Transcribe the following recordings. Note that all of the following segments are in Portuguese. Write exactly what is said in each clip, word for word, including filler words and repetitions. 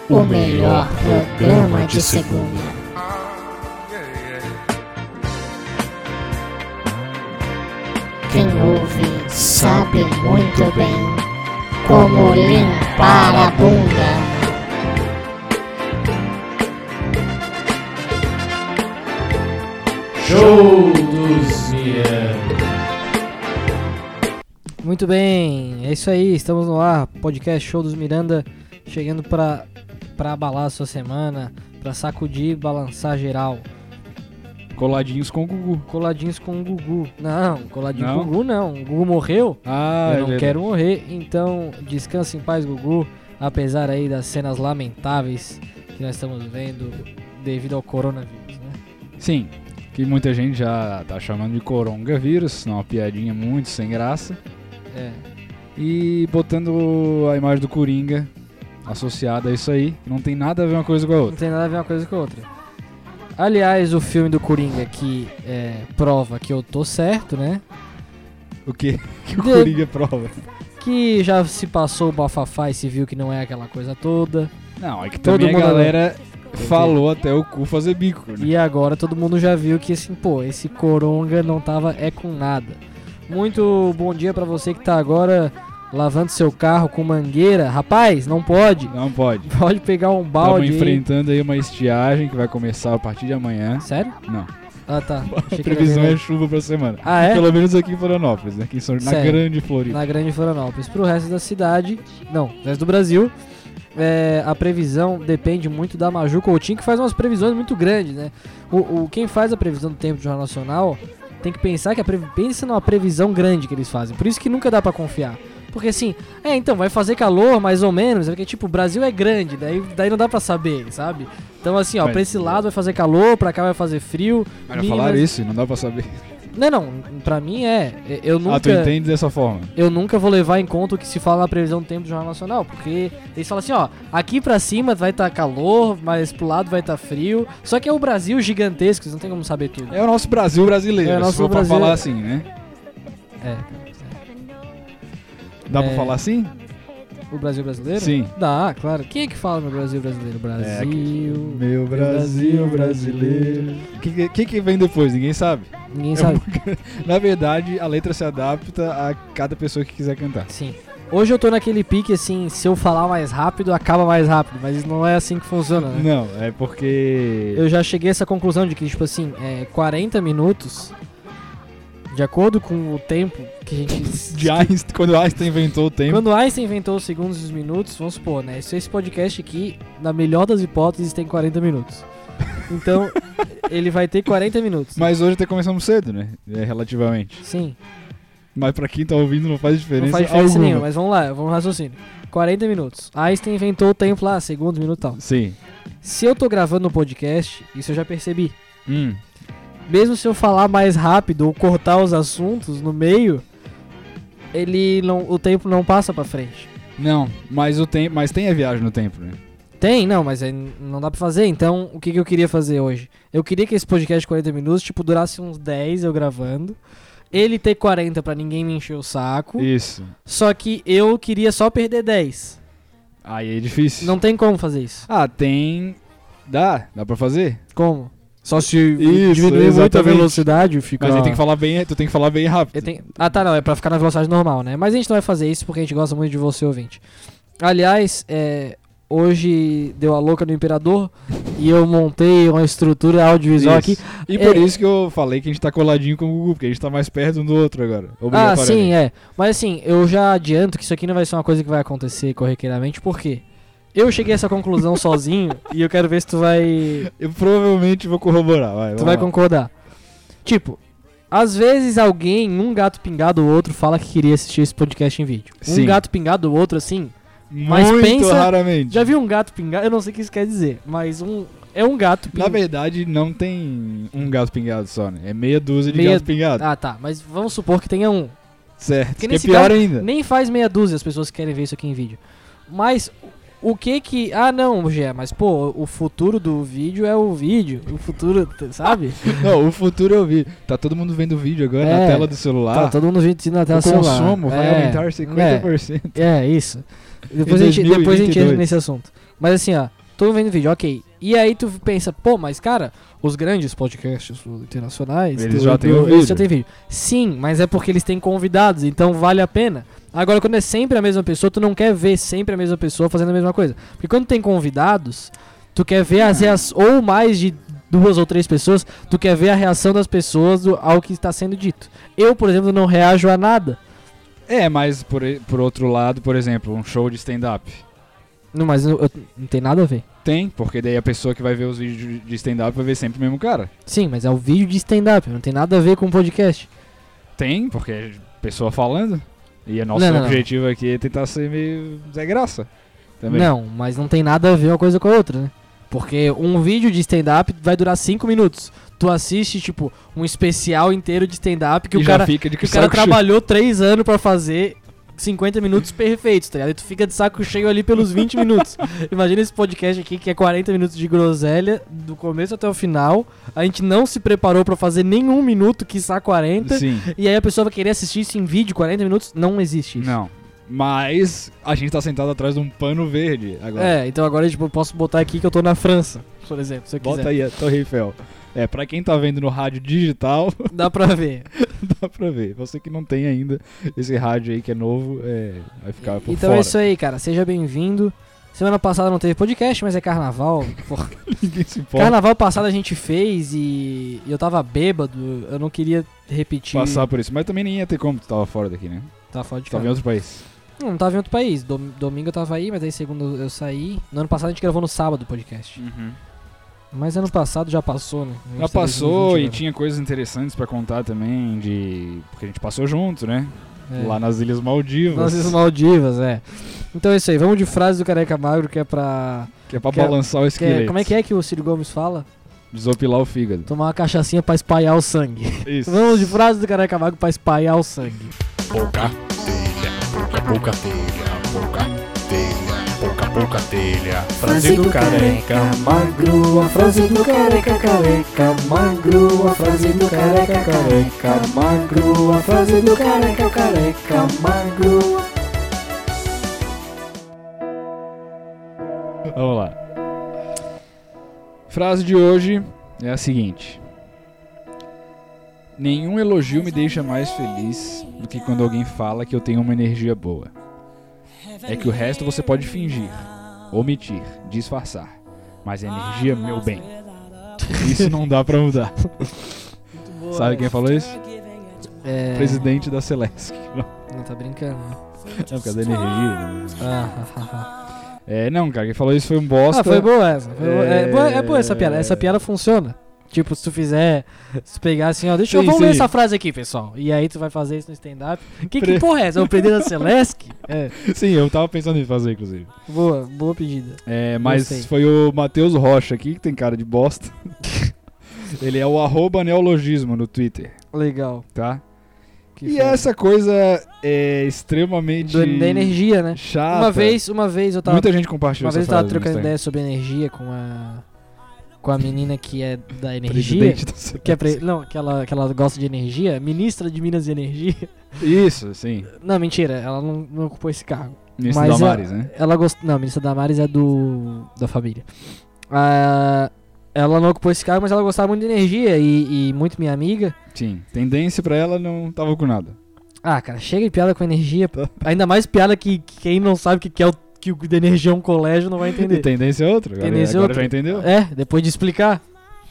o melhor programa de segunda. Quem ouve sabe muito bem como limpar a bunda. Show dos Miranda. Muito bem, é isso aí, estamos no ar, podcast Show dos Miranda, chegando pra, pra abalar a sua semana, pra sacudir e balançar geral. Coladinhos com o Gugu. Coladinhos com o Gugu. Não, coladinho não? com o Gugu não, o Gugu morreu, Ah, eu não é quero morrer, então descanse em paz, Gugu, apesar aí das cenas lamentáveis que nós estamos vendo devido ao coronavírus, né? Sim, que muita gente já tá chamando de coronavírus, uma piadinha muito sem graça. É. E botando a imagem do Coringa associada a isso aí, que não tem nada a ver uma coisa com a Não outra. tem nada a ver uma coisa com a outra. Aliás, o filme do Coringa que é, prova que eu tô certo, né? O que que o De- Coringa prova? Que já se passou o bafafá e se viu que não é aquela coisa toda. Não, é que Todo também a mundo- galera falou até o cu fazer bico, né? E agora todo mundo já viu que assim, pô, esse Coronga não tava é com nada. Muito bom dia pra você que tá agora lavando seu carro com mangueira. Rapaz, não pode. Não pode. Pode pegar um Estamos balde aí. enfrentando aí uma estiagem que vai começar a partir de amanhã. Sério? Não. Ah, tá. A Achei que era previsão é verdade. chuva pra semana. Ah, é? Pelo menos aqui em Florianópolis, né? Aqui em São... na Sério? grande Floripa. Na Grande Florianópolis. Pro resto da cidade, não, pro resto do Brasil, é, a previsão depende muito da Maju Coutinho, que faz umas previsões muito grandes, né? O, o, quem faz a previsão do tempo do Jornal Nacional tem que pensar que a previ- pensa numa previsão grande que eles fazem. Por isso que nunca dá pra confiar. Porque assim, é, então, vai fazer calor mais ou menos, porque tipo, o Brasil é grande, daí, daí não dá pra saber, sabe? Então assim, ó, Mas- pra esse lado vai fazer calor, pra cá vai fazer frio. Mas já Minas- falaram isso, não dá pra saber. Não, não, pra mim é. Eu nunca... Ah, tu entende dessa forma? Eu nunca vou levar em conta o que se fala na previsão do tempo do Jornal Nacional, porque eles falam assim, ó, aqui pra cima vai estar calor, mas pro lado vai estar frio. Só que é o Brasil gigantesco, vocês não tem como saber tudo. É o nosso Brasil brasileiro, É o nosso se for Brasil- pra falar assim, né? É. Dá É. pra falar assim? O Brasil brasileiro? Sim. Dá, claro. Quem é que fala no Brasil brasileiro? Brasil. Meu Brasil brasileiro. O que, que, que vem depois? Ninguém sabe. Ninguém sabe. Na verdade, a letra se adapta a cada pessoa que quiser cantar. Sim. Hoje eu tô naquele pique assim, se eu falar mais rápido, acaba mais rápido. Mas não é assim que funciona, né? Não, é porque... Eu já cheguei a essa conclusão de que, tipo assim, é, quarenta minutos, de acordo com o tempo que a gente... De Einstein, quando Einstein inventou o tempo. Quando Einstein inventou os segundos e os minutos, vamos supor, né? Esse esse podcast aqui, na melhor das hipóteses, tem quarenta minutos. Então, ele vai ter quarenta minutos. Mas hoje até começamos cedo, né? É, relativamente. Sim, Mas pra quem tá ouvindo não faz diferença não faz diferença alguma. nenhuma, mas vamos lá, vamos raciocínio. quarenta minutos. Einstein inventou o tempo lá, segundos, minutos e tal. Sim. Se eu tô gravando no podcast, isso eu já percebi. Hum. Mesmo se eu falar mais rápido ou cortar os assuntos no meio, ele não, o tempo não passa pra frente. Não, mas, o tempo, mas tem a viagem no tempo, né? Tem, não, mas aí não dá pra fazer. Então, o que, que eu queria fazer hoje? Eu queria que esse podcast de quarenta minutos, tipo, durasse uns dez eu gravando. Ele ter quarenta pra ninguém me encher o saco. Isso. Só que eu queria só perder dez. Aí é difícil. Não tem como fazer isso. Ah, tem... Dá, dá pra fazer. Como? Só se Isso, diminuir muito a exatamente. velocidade, fica... Mas aí tem que falar bem, tu tem que falar bem rápido. Eu tenho- Ah, tá, não, é pra ficar na velocidade normal, né? Mas a gente não vai fazer isso porque a gente gosta muito de você, ouvinte. Aliás, é, hoje deu a louca no Imperador e eu montei uma estrutura audiovisual Isso. aqui. E por É- isso que eu falei que a gente tá coladinho com o Gugu, porque a gente tá mais perto um do outro agora. Ah, Obrigatoriamente. sim, é. Mas assim, eu já adianto que isso aqui não vai ser uma coisa que vai acontecer corriqueiramente, por quê? Eu cheguei a essa conclusão sozinho e eu quero ver se tu vai, Eu provavelmente vou corroborar, vai. tu vamos vai lá. concordar. Tipo, às vezes alguém, um gato pingado ou outro, fala que queria assistir esse podcast em vídeo. Sim. Um gato pingado ou outro, assim, mas Muito pensa- raramente. já viu um gato pingado? Eu não sei o que isso quer dizer, mas um é um gato Na pingado. verdade, não tem um gato pingado só, né? É meia dúzia de Meia- gato pingado. Ah, tá, mas vamos supor que tenha um. Certo. Porque Que é nesse pior caso, ainda. Nem faz meia dúzia as pessoas que querem ver isso aqui em vídeo. Mas o que que... Ah, não, Gé, mas pô, o futuro do vídeo é o vídeo. O futuro, t- sabe? Não, o futuro eu vi. Tá todo mundo vendo vídeo agora É. na tela do celular. Tá todo mundo vídeo na tela o do celular. consumo vai É, aumentar cinquenta por cento. É, é isso. Depois, a gente, dois mil e depois a gente vinte e dois. entra nesse assunto. Mas assim, ó, todo mundo vendo vídeo, ok. E aí tu pensa, pô, mas cara, os grandes podcasts internacionais... Eles tu- já tu- têm o eles vídeo. já têm vídeo. Sim, mas é porque eles têm convidados, então vale a pena. Agora, quando é sempre a mesma pessoa, tu não quer ver sempre a mesma pessoa fazendo a mesma coisa. Porque quando tem convidados, tu quer ver as reações, ou mais de duas ou três pessoas, tu quer ver a reação das pessoas do- ao que está sendo dito. Eu, por exemplo, não reajo a nada. É, mas por, e- por outro lado, por exemplo, um show de stand-up. Não, mas eu- eu- não tem nada a ver. Tem, porque daí a pessoa que vai ver os vídeos de stand-up vai ver sempre o mesmo cara. Sim, mas é o vídeo de stand-up, não tem nada a ver com o podcast. Tem, porque é pessoa falando. E o nosso Não, não, não. objetivo aqui é tentar ser meio Zé Graça. Também. Não, mas não tem nada a ver uma coisa com a outra, né? Porque um vídeo de stand-up vai durar cinco minutos. Tu assiste, tipo, um especial inteiro de stand-up que E o já cara, fica de que o cara saco cheio. trabalhou três anos pra fazer cinquenta minutos perfeitos, tá ligado? E tu fica de saco cheio ali pelos vinte minutos. Imagina esse podcast aqui que é quarenta minutos de groselha, do começo até o final. A gente não se preparou pra fazer nenhum minuto, quiçá quarenta. Sim. E aí a pessoa vai querer assistir isso em vídeo, quarenta minutos. Não existe isso. Não. Mas a gente tá sentado atrás de um pano verde agora. É, então agora tipo, eu posso botar aqui que eu tô na França, por exemplo, se eu quiser. Bota aí a Torre Eiffel. É, pra quem tá vendo no rádio digital, Dá pra ver. dá pra ver. Você que não tem ainda esse rádio aí que é novo, é, vai ficar por Então fora. é isso aí, cara. Seja bem-vindo. Semana passada não teve podcast, mas é carnaval. Porra. Ninguém se importa. Carnaval passado a gente fez e eu tava bêbado. Eu não queria repetir. Passar por isso. Mas também nem ia ter como, tu tava fora daqui, né? Tava fora de Tu tava em casa. outro país. Não, não tava em outro país. Dom- domingo eu tava aí, mas aí segundo eu saí. No ano passado a gente gravou no sábado o podcast. Mas ano passado já passou, né? A gente Já tá em passou dois mil e vinte e agora. tinha coisas interessantes pra contar também, de porque a gente passou junto, né? É. Lá nas Ilhas Maldivas. Nas Ilhas Maldivas, é. Então é isso aí. Vamos de frase do Careca Magro, que é pra... Que é pra Que é- balançar o que esqueleto. é- como é que é que o Ciro Gomes fala? Desopilar o fígado. Tomar uma cachaçinha pra espalhar o sangue. Isso. Vamos de frase do Careca Magro pra espalhar o sangue. Pouca telha, pouca, pouca telha, pouca telha, pouca, pouca telha. Frase do careca magro, a frase do careca careca magro, a frase do careca careca magro, a frase do careca careca magro. Vamos lá. Frase de hoje é a seguinte: nenhum elogio me deixa mais feliz do que quando alguém fala que eu tenho uma energia boa. É que o resto você pode fingir, omitir, disfarçar. Mas a energia, meu bem, isso não dá pra mudar. Sabe quem falou isso? É... Presidente da Celesc. Não tá brincando, né? É por causa da energia. né? Ah, ah, ah, ah. É, não, cara, quem falou isso foi um bosta. Ah, foi boa essa. Foi boa. É... É- boa- é boa essa piada. Essa piada funciona. Tipo, se tu fizer, se tu pegar assim, ó, deixa eu, Sim, vamos sim. ler essa frase aqui, pessoal. E aí tu vai fazer isso no stand-up. Que, que Pre- porra é essa? É o Presidente da Celesc? É, Sim, eu tava pensando em fazer, inclusive. boa, boa pedida. É, mas Gostei. foi o Matheus Rocha aqui, que tem cara de bosta. Ele é o arroba neologismo no Twitter, Legal. tá? Que E foi? essa coisa é extremamente Do- da energia, né? chata. Uma vez, uma vez eu tava, Muita gente compartilhou uma essa vez eu tava frase no trocando Instagram. ideia sobre energia com a com a menina que é da energia. Presidente da Celesc. Que é pre... Não, que ela, que ela gosta de energia, ministra de Minas e Energia. Isso, sim. Não, mentira, ela não, não ocupou esse cargo. Ministro Mas Damares, ela, né? Ela gost... Não, a ministra Damares é do da família. Ah, ela não ocupou esse cargo, mas ela gostava muito de energia e, e muito minha amiga. Sim. Tendência pra ela não tava com nada. Ah, cara, chega de piada com energia. Ainda mais piada que, que quem não sabe o que, que é o que o de energia é um colégio não vai E entender. tendência é outra. Agora, Tendência é agora outra. já entendeu? É, depois de explicar.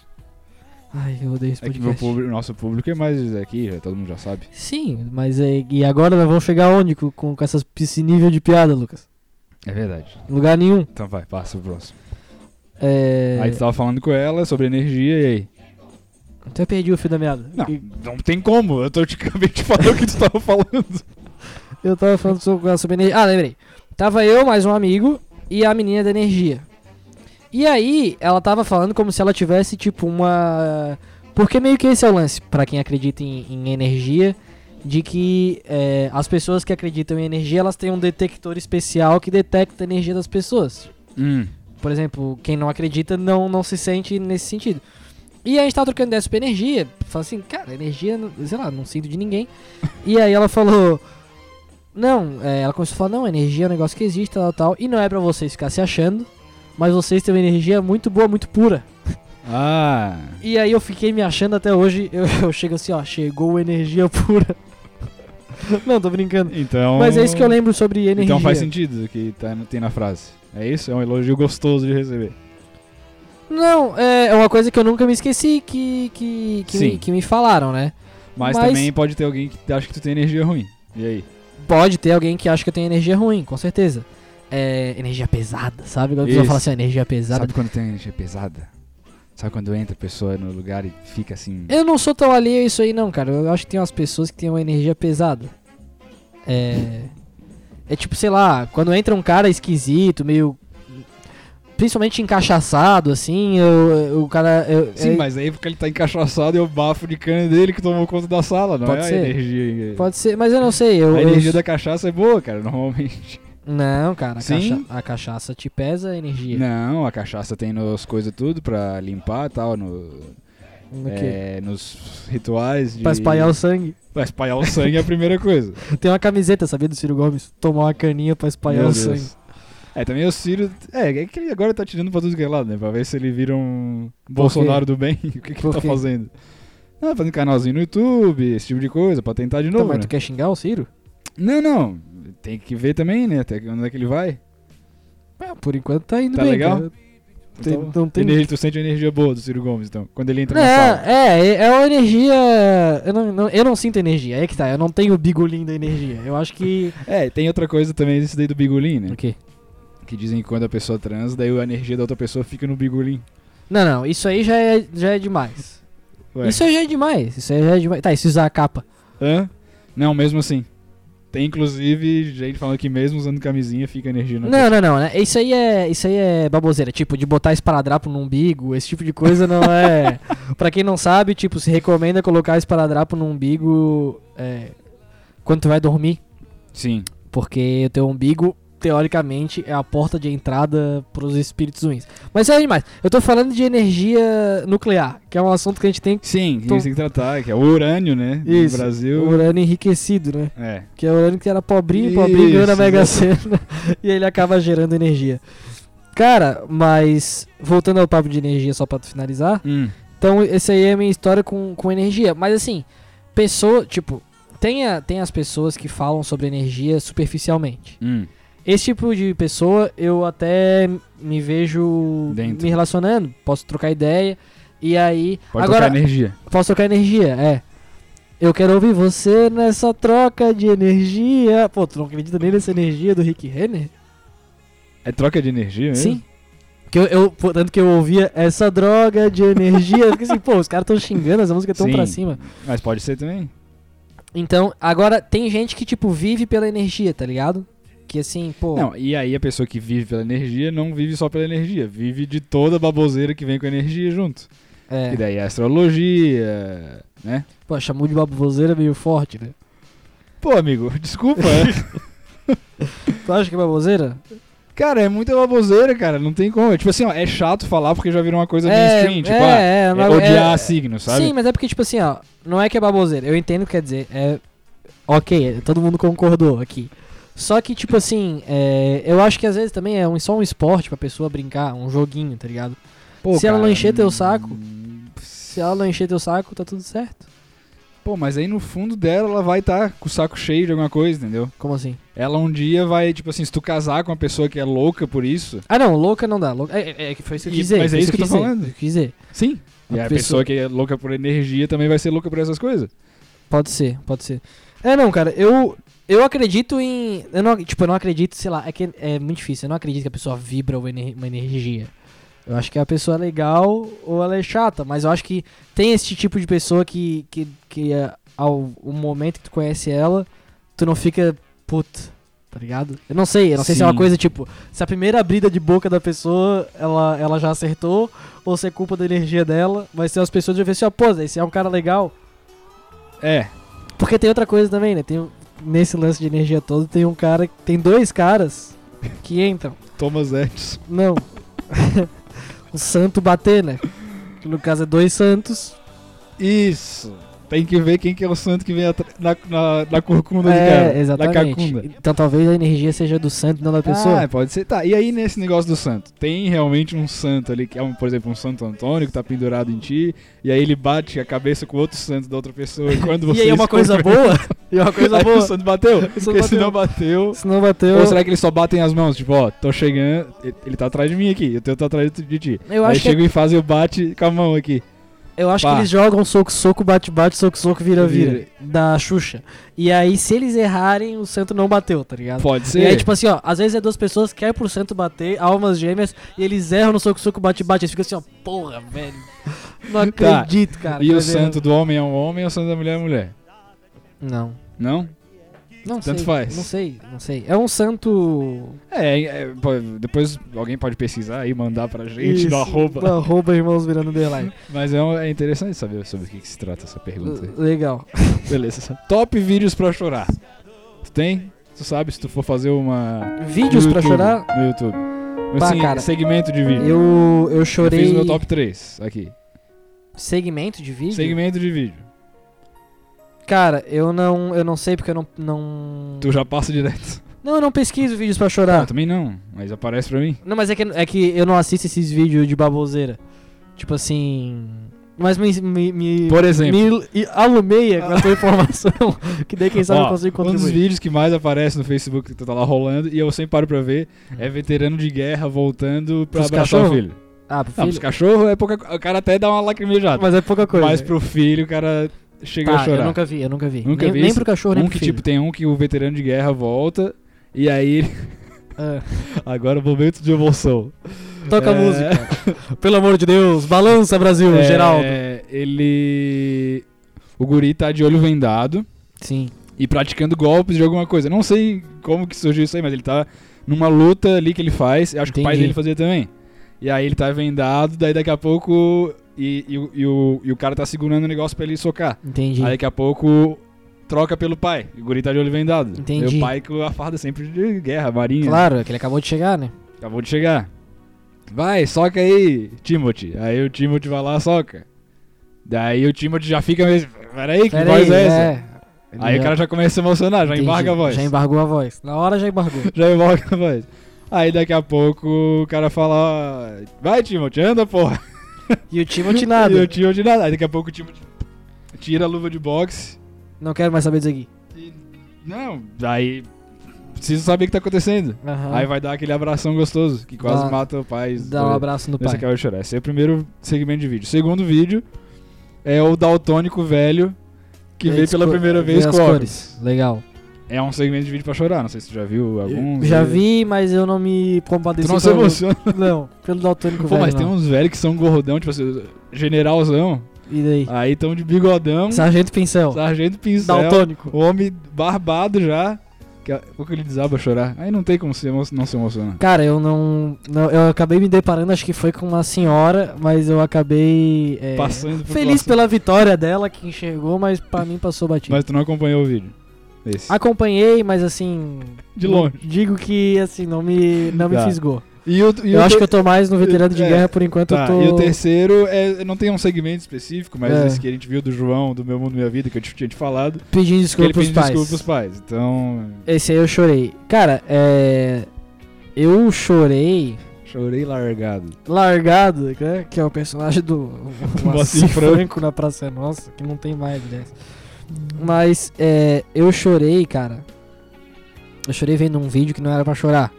Ai, eu odeio esse É que podcast. meu público, nosso público é mais aqui, já todo mundo já sabe. Sim, mas é, e agora nós vamos chegar onde com, com, com essas, esse nível de piada, Lucas? É verdade. Lugar nenhum. Então vai, passa o próximo. É... Aí tu tava falando com ela sobre energia e aí? Até perdi o fio da meada. Não, E- não tem como. Eu tô te acabei de falar o que tu tava falando. Eu tava falando sobre, sobre energia. Ah, lembrei. Tava eu, mais um amigo e a menina da energia. E aí, ela tava falando como se ela tivesse, tipo, uma... Porque meio que esse é o lance, pra quem acredita em, em energia, de que é, as pessoas que acreditam em energia, elas têm um detector especial que detecta a energia das pessoas. Hum. Por exemplo, quem não acredita não, não se sente nesse sentido. E a gente tava trocando ideia sobre energia. Fala assim, cara, energia, não- sei lá, não sinto de ninguém. E aí ela falou... Não, é, ela começou a falar, não, energia é um negócio que existe, tal, tal. E não é pra vocês ficar se achando. mas vocês têm uma energia muito boa, muito pura. Ah, E aí eu fiquei me achando até hoje, eu, eu chego assim, ó, chegou energia pura. Não, tô brincando. então... Mas é isso que eu lembro sobre energia. Então faz sentido o que tá, tem na frase. É isso? É um elogio gostoso de receber. Não, é é uma coisa que eu nunca me esqueci que, que, que, Sim. me, que me falaram, né? Mas, Mas- também pode ter alguém que acha que tu tem energia ruim. E aí? Pode ter alguém que acha que eu tenho energia ruim, com certeza. É, energia pesada, sabe? Quando a pessoa Isso. fala assim, ó, energia pesada. Sabe quando tem energia pesada? Sabe quando entra a pessoa no lugar e fica assim... Eu não sou tão alheio a isso aí não, cara. Eu acho que tem umas pessoas que têm uma energia pesada. É... É tipo, sei lá, quando entra um cara esquisito, meio... Principalmente encaixaçado, assim, eu, o cara... eu- Sim, é- mas aí porque ele tá encaixaçado é o bafo de cana dele que tomou conta da sala, não Pode é ser. a energia... Pode ser, mas eu não sei. Eu, A eu- energia da cachaça é boa, cara, normalmente. Não, cara, a, Sim? cacha- a cachaça te pesa a energia. Não, a cachaça tem nas coisas tudo pra limpar e tal, no, No quê? é, nos rituais de... Pra espalhar o sangue. Pra espalhar o sangue é a primeira coisa. Tem uma camiseta, sabia, do Ciro Gomes? Tomar uma caninha pra espalhar Meu o Deus. sangue. É, também o Ciro... É, é que ele agora tá tirando pra tudo que é lado, né? Pra ver se ele vira um Bolsonaro do bem. O que, que ele Por tá quê? fazendo? Ah, fazendo canalzinho no YouTube, esse tipo de coisa, pra tentar de Então, novo, mas né? tu quer xingar o Ciro? Não, não. Tem que ver também, né? Até onde é que ele vai. Ah, por enquanto tá indo Tá bem, legal? cara. Tem- Então, não tem- energia, tu sente a energia boa do Ciro Gomes, então. Quando ele entra Não, na sala. é, é uma energia... Eu não, não- eu não sinto energia, é que tá, eu não tenho o bigolim da energia. Eu acho que... É, tem outra coisa também desse daí do bigolim, né? O quê? Que dizem que quando a pessoa transa, daí a energia da outra pessoa fica no bigolim. Não, não, isso aí já é, já é demais. Ué. Isso aí já é demais, isso aí já é demais. Tá, e se usar a capa? Hã? Não, mesmo assim. Tem inclusive gente falando que mesmo usando camisinha fica energia na Não, não, não, né? Isso aí é, isso aí é baboseira, tipo, de botar esparadrapo no umbigo, esse tipo de coisa não é... Pra quem não sabe, tipo, se recomenda colocar esparadrapo no umbigo é, quando tu vai dormir, Sim. porque o teu umbigo, teoricamente, é a porta de entrada pros espíritos ruins. Mas isso é demais. Eu tô falando de energia nuclear, que é um assunto que a gente tem, Sim, que Tô- a gente tem que tratar, que é o urânio, né? Isso, No Brasil. o urânio enriquecido, né? É. Que é o urânio que era pobrinho, pobrinho, ganhou na Isso, Mega Sena e ele acaba gerando energia. Cara, mas voltando ao papo de energia só pra tu finalizar, Hum. então essa aí é a minha história com, com energia. Mas assim, pessoa, tipo, tem, a- tem as pessoas que falam sobre energia superficialmente. Hum. Esse tipo de pessoa eu até me vejo Dentro. me relacionando, posso trocar ideia. E aí, Pode agora tocar energia. posso trocar energia, é. Eu quero ouvir você nessa troca de energia. Pô, tu não acredita nem nessa energia do Rick Renner? É troca de energia mesmo? Sim. Que eu, eu, pô, tanto que eu ouvia essa droga de energia. Eu fiquei assim, pô, os caras tão xingando, as músicas tão Sim. pra cima. Mas pode ser também. Então, agora tem gente que, tipo, vive pela energia, tá ligado? Que assim, pô. Não, e aí a pessoa que vive pela energia não vive só pela energia, vive de toda a baboseira que vem com a energia junto. É. E daí a astrologia, né? Pô, chamou de baboseira meio forte, né? Pô, amigo, desculpa. é. Tu acha que é baboseira? Cara, é muita baboseira, cara, não tem como. Tipo assim, ó, é chato falar porque já virou uma coisa mainstream, tipo, ah, é, é não- odiar é- signo, sabe? Sim, mas é porque, tipo assim, ó, não é que é baboseira. Eu entendo o que quer dizer. É. Ok, todo mundo concordou aqui. Só que, tipo assim, é, eu acho que às vezes também é um, só um esporte pra pessoa brincar, um joguinho, tá ligado? Pô, se ela não cara, encher teu hum, saco, Se ela não encher teu saco, tá tudo certo. Pô, mas aí no fundo dela ela vai estar com o saco cheio de alguma coisa, entendeu? Como assim? Ela um dia vai, tipo assim, se tu casar com uma pessoa que é louca por isso. Ah, não, louca não dá. Louca, é, é, é que foi isso que eu E- quis dizer. mas é foi isso que eu tô quis dizer, falando. foi isso que eu quis dizer. Sim. A E a pessoa- pessoa que é louca por energia também vai ser louca por essas coisas. Pode ser, pode ser. É, não, cara, eu eu acredito em... Eu não, tipo, eu não acredito, sei lá, é que é muito difícil. Eu não acredito que a pessoa vibra uma ener- uma energia. Eu acho que a pessoa é legal ou ela é chata, mas eu acho que tem esse tipo de pessoa que, que, que é, ao o momento que tu conhece ela, tu não fica puta, tá ligado? Eu não sei, eu não sei se é uma Sim. coisa tipo, se a primeira abrida de boca da pessoa, ela, ela já acertou, ou se é culpa da energia dela, mas tem as pessoas que já ver assim, ó, pô, esse é um cara legal. É. Porque tem outra coisa também, né? Tem, nesse lance de energia todo, tem um cara, tem dois caras que entram. Thomas Edison. Não. O santo bater, né? Que no caso é dois santos. Isso. Tem que ver quem que é o santo que vem atra- na, na, na corcunda do É, cara. Na exatamente. cacunda. Então talvez a energia seja do santo e não da pessoa. Ah, pode ser. Tá, e aí nesse negócio do santo? Tem realmente um santo ali, que é, um, por exemplo, um Santo Antônio que tá pendurado em ti, e aí ele bate a cabeça com outro santo da outra pessoa, e quando você... E aí é uma coisa boa? E é uma coisa Aí boa. o santo bateu? santo Porque se bateu. não bateu... Se não bateu... Ou será que eles só batem as mãos? Tipo, ó, tô chegando, ele- ele tá atrás de mim aqui, o teu tá atrás de ti. Eu aí acho que chega e faz o bate com a mão aqui. Eu acho Pá. que eles jogam soco, soco, bate, bate, soco, soco, vira, vira. Vira. Da Xuxa. E aí, se eles errarem, o santo não bateu, tá ligado? Pode ser. E aí, tipo assim, ó, às vezes é duas pessoas que querem pro santo bater, almas gêmeas, e eles erram no soco, soco, bate, bate. Eles ficam assim, ó, porra, velho. Não acredito, cara. E que o vai santo ver. do homem é um homem e o santo da mulher é mulher? Não. Não? Não Tanto sei. faz. Não sei, não sei. É um santo. É, é, pô, depois alguém pode pesquisar e mandar pra gente Isso, no arroba. do arroba irmãos virando underline. Mas é, um- é interessante saber sobre o que, que se trata essa pergunta aí. Legal. Beleza. Top vídeos pra chorar. Tu tem? Tu sabe se tu for fazer uma... Vídeos no pra YouTube, chorar? No YouTube. Mas, Bah, assim, cara, segmento de vídeo. Eu, eu Eu chorei. fiz o meu top três aqui. Segmento de vídeo? Segmento de vídeo. Cara, eu não, eu não sei porque eu não, não... Tu já passa direto. Não, eu não pesquiso vídeos pra Ah, chorar. também não, mas aparece pra mim. Não, mas é que, é que eu não assisto esses vídeos de baboseira. Tipo assim... Mas me, me, me, Por exemplo. me e- alumeia com a tua informação, que daí quem sabe Ó, eu consigo um dos contribuir. vídeos que mais aparece no Facebook que tu tá lá rolando, e eu sempre paro pra ver, é veterano de guerra voltando pra Pros abraçar o cachorro? filho. Ah, pro Não, filho? pros cachorros é pouca co- o cara até dá uma lacrimejada. Mas é pouca coisa. Mas pro filho o cara chega Tá, a chorar. eu nunca vi, eu nunca vi. Nunca nem, vi nem isso? pro cachorro, nem Um pro que filho. tipo, tem um que o veterano de guerra volta, e aí ele... Ah, Agora momento de emoção. toca É. a música. Pelo amor de Deus, balança Brasil, É, Geraldo. ele... O guri tá de olho vendado Sim. e praticando golpes de alguma coisa. Não sei como que surgiu isso aí, mas ele tá numa luta ali que ele faz. Eu acho que o pai Entendi. dele fazia também. E aí ele tá vendado, daí daqui a pouco... E, e o- e o, e o cara tá segurando o negócio pra ele socar. Entendi. Aí daqui a pouco troca pelo pai. E o guri tá de olho vendado. Entendi. E o pai com a farda sempre de guerra, marinha. Claro, é que ele acabou de chegar, né? Acabou de chegar. Vai, soca aí, Timothy. Aí o Timothy vai lá, soca. Daí o Timothy já fica mesmo. Peraí, que Pera voz aí, é essa? é. Ele Aí o cara já começa a se emocionar, já Entendi. embarga a voz. Já embargou a voz. Na hora já embargou. Já embarga a voz. Aí daqui a pouco o cara fala: vai, Timothy, anda, porra. E o Timothy nada. E o Timothy nada. Aí daqui a pouco o Timothy tira a luva de boxe. Não quero mais saber disso aqui. E, não, aí preciso saber o que tá acontecendo. Aham. Aí vai dar aquele abração gostoso, que quase Dá- mata o pai. Dá um abraço no Nesse pai. aqui eu vou chorar. Esse é o primeiro segmento de vídeo. Segundo vídeo é o daltônico velho que veio pela Esco- primeira vê vez as com óculos. cores. Legal. É um segmento de vídeo pra chorar. Não sei se tu já viu alguns. Já aí. vi, mas eu não me compadeci. Tu não se pelo- emociona. Não, pelo daltônico Pô, velho, mas tem não. uns velhos que são gordão, tipo assim, generalzão. E daí? Aí tão de bigodão, Sargento Pincel. sargento pincel, Daltônico. o homem barbado já. Que a pouco ele desaba a chorar. Aí não tem como se emo- não se emocionar. Cara, eu não, não- Eu acabei me deparando, acho que foi com uma senhora, mas eu acabei. é, Passando por feliz situação. pela vitória dela, que enxergou, mas pra mim passou batido. Mas tu não acompanhou o vídeo. Esse. Acompanhei, mas assim. De longe. Digo que assim, não me, não me Tá. fisgou. E o, e Eu o acho te- que eu tô mais no veterano de É, guerra, por enquanto Tá, eu tô. e o terceiro é, não tem um segmento específico, mas É. esse que a gente viu do João, do Meu Mundo Minha Vida, que eu te- tinha te falado, Pedindo que desculpa ele pros pediu pais. desculpa pros pais. Então, Esse aí eu chorei. Cara, é. Eu chorei. chorei largado. Largado, né? Que é o personagem do Moacir Moacir Franco. Franco na Praça é Nossa, que não tem mais dessa. Mas é, eu chorei, cara. Eu chorei vendo um vídeo que não era pra chorar.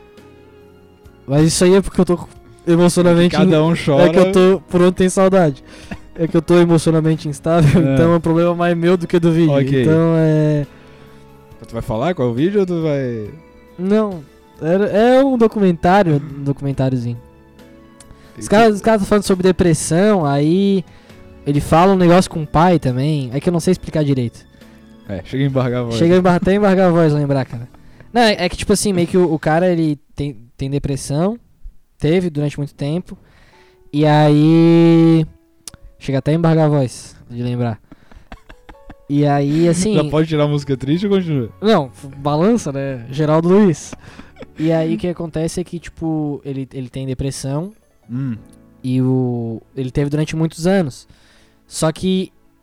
Mas isso aí é porque eu tô emocionalmente. Cada um chora. É que eu tô. Por onde tem saudade. É que eu tô emocionalmente instável, É. então é um problema mais meu do que do vídeo. Ok. Então é. Tu vai falar qual é o vídeo ou tu vai... Não. Era, é um documentário. Um documentáriozinho. Os caras os caras estão falando sobre depressão, aí ele fala um negócio com o pai também, é que eu não sei explicar direito. É, chega a embargar a voz. Chega a embargar, até embargar a voz, lembrar, cara. Não, é, é que tipo assim, meio que o, o cara, ele tem, tem depressão, teve durante muito tempo, e aí... Chega até a embargar a voz, de lembrar. E aí, assim... Já pode tirar a música triste ou continua? Não, f- balança, né? Geraldo Luiz. E aí o que acontece é que, tipo, ele, ele tem depressão, Hum. e o ele teve durante muitos anos. Só que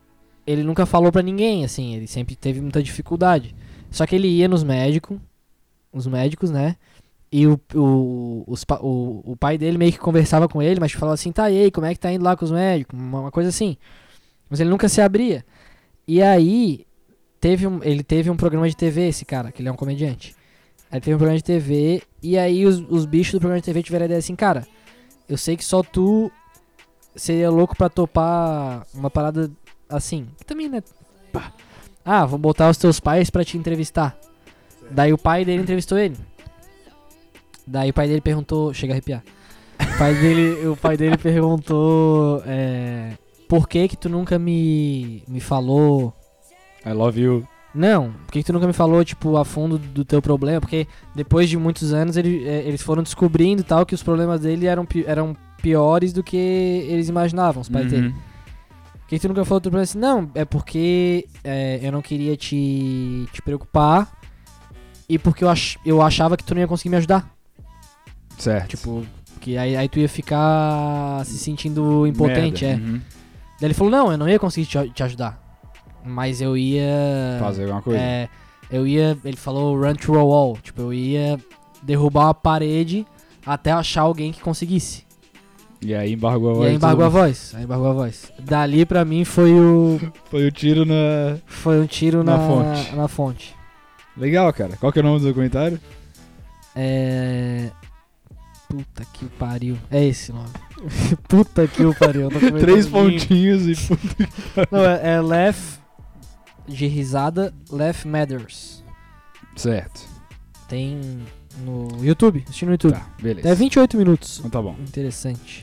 ele nunca falou pra ninguém, assim, ele sempre teve muita dificuldade. Só que ele ia nos médicos, os médicos, né? E o, o, os, pa- o, o pai dele meio que conversava com ele, mas falava assim, tá, e aí, como é que tá indo lá com os médicos? Uma, uma coisa assim. Mas ele nunca se abria. E aí, teve um, ele teve um programa de T V, esse cara, que ele é um comediante. Aí teve um programa de T V, e aí os, os bichos do programa de T V tiveram a ideia assim, cara, eu sei que só tu seria louco pra topar uma parada assim. Que também, né? Pá. Ah, vou botar os teus pais pra te entrevistar. Daí o pai dele entrevistou ele. Daí o pai dele perguntou... Chega a arrepiar. O pai dele, o pai dele perguntou... É, por que que tu nunca me, me falou... I love you. Não, por que que tu nunca me falou, tipo, a fundo do teu problema? Porque depois de muitos anos ele, é, eles foram descobrindo tal que os problemas dele eram, pi- eram piores do que eles imaginavam, os pais Uhum. dele. Por que que tu nunca falou do teu problema? Assim, não, é porque é, eu não queria te, te preocupar e porque eu, ach, eu achava que tu não ia conseguir me ajudar. Certo. Tipo, que aí, aí tu ia ficar se sentindo impotente, Merda. é. Uhum. Daí ele falou, não, eu não ia conseguir te, te ajudar. Mas eu ia... Fazer alguma coisa. É, eu ia... Ele falou run through a wall. Tipo, eu ia derrubar uma parede até achar alguém que conseguisse. E aí embargou a voz. E aí embargou a tudo. voz. Aí embargou a voz. Dali pra mim foi o... Foi o tiro na... Foi um tiro Na na, fonte. na fonte. Legal, cara. Qual que é o nome do documentário? É... Puta que pariu. É esse o nome. Puta que o pariu. Eu tô com medo Três de- pontinhos e... Não, é, é Laugh de risada, Laugh Matters. Certo. Tem no YouTube, assisti no YouTube. Tá, beleza. É vinte e oito minutos. Então tá bom. Interessante.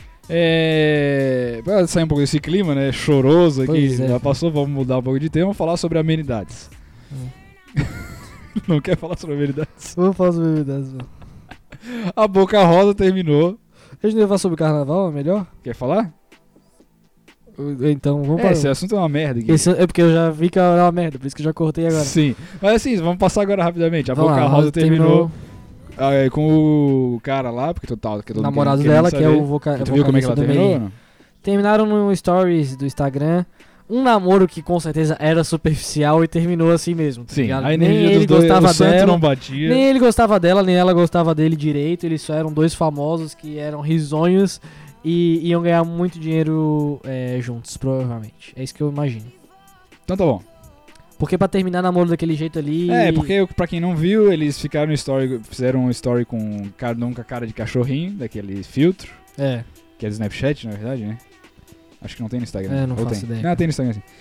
É... Pra sair um pouco desse clima, né? Choroso aqui. Pois é. Já passou, vamos mudar um pouco de tema. Vamos falar sobre amenidades. Hum. Não quer falar sobre amenidades? Vamos falar sobre bebidas, velho. A Boca Rosa terminou. A gente não ia falar sobre carnaval, é melhor? Quer falar? Então, vamos É, para... esse assunto é uma merda aqui. Esse- é porque eu já vi que era uma merda, por isso que eu já cortei agora. Sim. Mas assim, vamos passar agora rapidamente. A Vamos Boca lá, Rosa terminou, ah, é, com o cara lá, porque tu tá... Que todo mundo namorado querendo dela, que é saber. o voca Tu viu como é que ela vocalista do terminou? Melim. ou não? Terminaram no stories do Instagram. Um namoro que com certeza era superficial e terminou assim mesmo. Tá Sim, ligado? a Nem energia ele dos dois, gostava o santo dela. não batia. Nem ele gostava dela, nem ela gostava dele direito. Eles só eram dois famosos que eram risonhos e iam ganhar muito dinheiro é, juntos, provavelmente. É isso que eu imagino. Então tá bom. Porque pra terminar namoro daquele jeito ali... É, porque pra quem não viu, eles ficaram no story, fizeram um story com cada um com a cara de cachorrinho, daquele filtro, É, que é do Snapchat, na verdade, né? Acho que não tem no Instagram. É, não Ou faço tem? ideia. Não, tem no Instagram sim.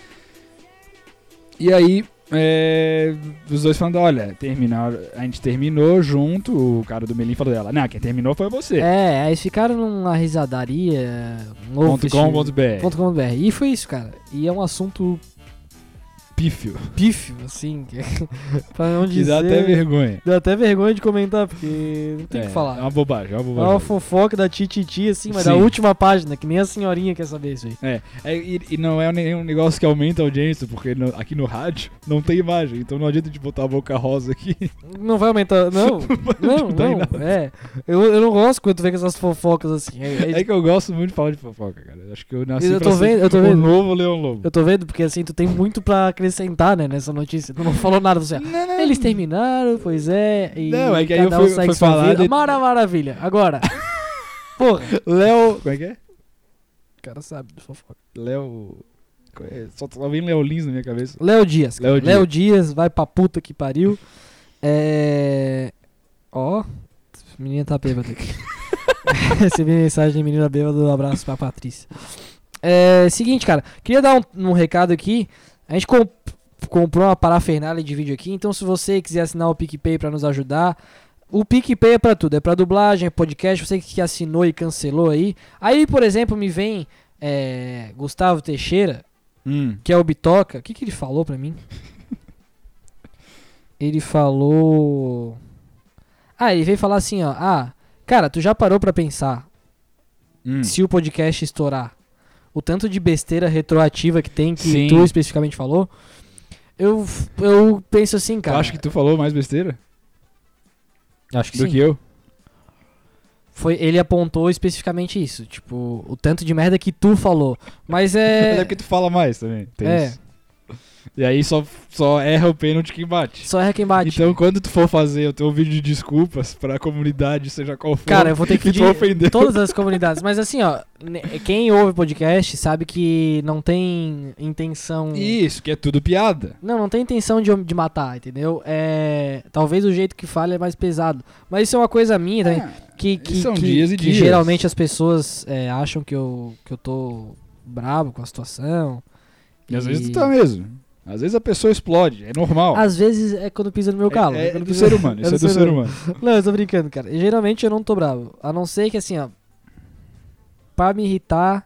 E aí, é, os dois falando, olha, terminaram, a gente terminou junto, o cara do Melim falou dela, não, quem terminou foi você. é, aí eles ficaram numa risadaria... Um Ponto com, ponto br. ponto com ponto br. E foi isso, cara. E é um assunto Pífio. pífio, assim, que- pra não Que dizer... dá até vergonha. Dá até vergonha de comentar, porque não tem o É, que falar. É uma bobagem, é uma É bobagem. uma fofoca da Tititi, assim, mas Sim. da última página, que nem a senhorinha quer saber isso aí. É, é, e, e não é nenhum negócio que aumenta a audiência, porque no- aqui no rádio não tem imagem, então não adianta de botar a Boca Rosa aqui. Não vai aumentar, não, não, ajudar em não, nada. é. Eu, eu não gosto quando tu vê com essas fofocas assim. É, é- É que eu gosto muito de falar de fofoca, cara. Acho que eu nasci Eu pra tô ser vendo- eu tô o vendo. novo Leão Lobo. eu tô vendo, porque assim, tu tem muito pra acrescentar, né, nessa notícia. Tu não falou nada, você. Não, não. Eles terminaram, pois é, e Não, é que aí cada eu um fui- segue fui sua falar vida. de- Mara, maravilha. Agora, porra, Léo... Como é que é? o cara sabe de fofoca. Léo... qual é? Só, só vem Léo Lins na minha cabeça. Léo Dias. cara. Léo Léo Dias, vai pra puta que pariu. É. Ó. Menina tá bêbada aqui. Recebi mensagem de menina bêbada, um abraço pra Patrícia. É. Seguinte, cara. Queria dar um, um recado aqui. A gente comp- comprou uma parafernália de vídeo aqui. Então, se você quiser assinar o PicPay pra nos ajudar. O PicPay é pra tudo. É pra dublagem, é podcast. Você que assinou e cancelou aí. Aí, por exemplo, me vem. É, Gustavo Teixeira, Hum. que é o Bitoca. O que, que ele falou pra mim? Ele falou... Ah, ele veio falar assim, ó. Ah, cara, tu já parou pra pensar Hum. se o podcast estourar? O tanto de besteira retroativa que tem, que Sim. tu especificamente falou? Eu, eu penso assim, Eu cara... acho que tu falou mais besteira Acho que do sim. que eu. Foi, ele apontou especificamente isso. Tipo, o tanto de merda que tu falou. Mas é... Mas é porque tu fala mais também. Tem É. isso. E aí só, só erra o pênalti quem bate. Só erra quem bate. Então, quando tu for fazer o teu vídeo de desculpas pra comunidade, seja qual for, Cara, eu vou ter que que tu pedir ofendeu. todas as comunidades. Mas assim, ó, ne- quem ouve podcast sabe que não tem intenção... Isso, que é tudo piada. Não, não tem intenção de, de matar, entendeu? É, talvez o jeito que fala é mais pesado. Mas isso é uma coisa minha também, Ah, que, que, são que, dias e que dias. geralmente as pessoas é, acham que eu, que eu tô bravo com a situação. E às vezes tu tá mesmo. Às vezes a pessoa explode, é normal. Às vezes é quando pisa no meu calo. É, é quando do pisa- ser humano, isso é do ser humano. Não, eu tô brincando, cara. Geralmente eu não tô bravo. A não ser que assim, ó. Pra me irritar.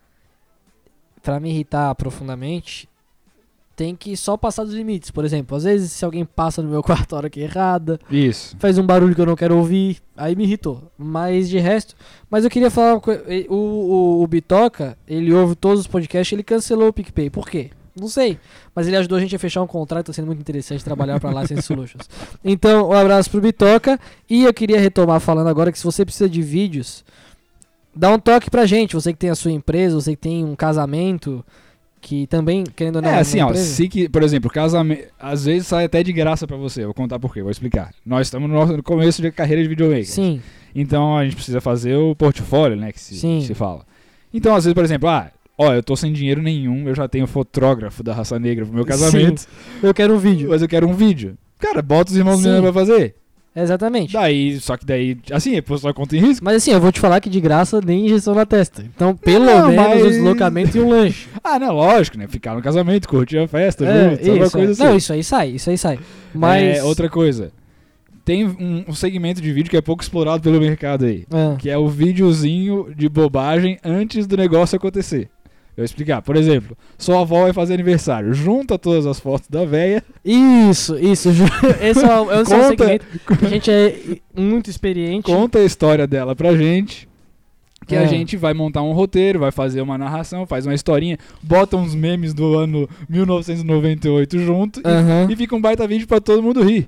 Pra me irritar profundamente, tem que só passar dos limites. Por exemplo, às vezes se alguém passa no meu quarto a hora que é errada, Isso. faz um barulho que eu não quero ouvir, aí me irritou. Mas de resto. Mas eu queria falar uma coisa. O, o, o Bitoca, ele ouve todos os podcasts, ele cancelou o PicPay. Por quê? Não sei. Mas ele ajudou a gente a fechar um contrato, tá sendo muito interessante trabalhar pra lá sem Solutions. Então, um abraço pro Bitoca. E eu queria retomar falando agora que se você precisa de vídeos, dá um toque pra gente. Você que tem a sua empresa, você que tem um casamento, que também, querendo ou não, É uma assim, ó, empresa. se que, por exemplo, casamento, às vezes sai até de graça pra você. Eu vou contar por quê, vou explicar. Nós estamos no, nosso- no começo de carreira de videomaker. Sim, Então a gente precisa fazer o portfólio, né, que se, Sim. que se fala. Então, às vezes, por exemplo, ah, ó, eu tô sem dinheiro nenhum, eu já tenho fotógrafo da raça negra pro meu casamento, eu quero um vídeo. mas eu quero um vídeo. Cara, bota os irmãos Sim. Miranda pra fazer. Exatamente. Daí, só que daí, assim, é por sua conta em risco. Mas assim, eu vou te falar que de graça nem injeção na testa. Então, pelo Não, menos, mas- o deslocamento e um lanche. Ah, não, lógico, né, ficar no casamento, curtir a festa, É, junto, alguma isso, coisa é. assim. Não, isso aí sai, isso aí sai. Mas. É, outra coisa, tem um, um segmento de vídeo que é pouco explorado pelo mercado aí, Ah, que é o videozinho de bobagem antes do negócio acontecer. Eu vou explicar. Por exemplo, sua avó vai fazer aniversário. Junta todas as fotos da véia. Isso, isso. ju- Esse é, o- esse é um Conta- segmento que a gente é muito experiente. Conta a história dela pra gente. Que É. a gente vai montar um roteiro, vai fazer uma narração, faz uma historinha, bota uns memes do ano mil novecentos e noventa e oito junto e- Aham. e fica um baita vídeo pra todo mundo rir.